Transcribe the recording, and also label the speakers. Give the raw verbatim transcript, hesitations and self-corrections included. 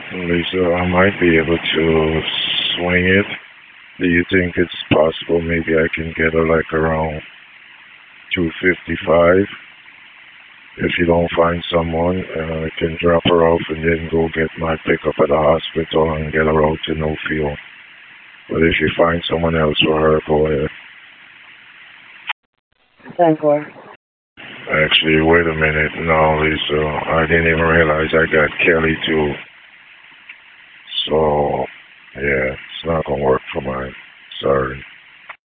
Speaker 1: Lisa, I might be able to swing it. Do you think it's possible maybe I can get her like around two fifty-five? If you don't find someone, uh, I can drop her off and then go get my pickup at the hospital and get her out to no fuel. But if you find someone else for her, go ahead.
Speaker 2: ten four.
Speaker 1: Actually, wait a minute. No, Lisa, I didn't even realize I got Kelly too. So, yeah, it's not gonna work for mine. Sorry.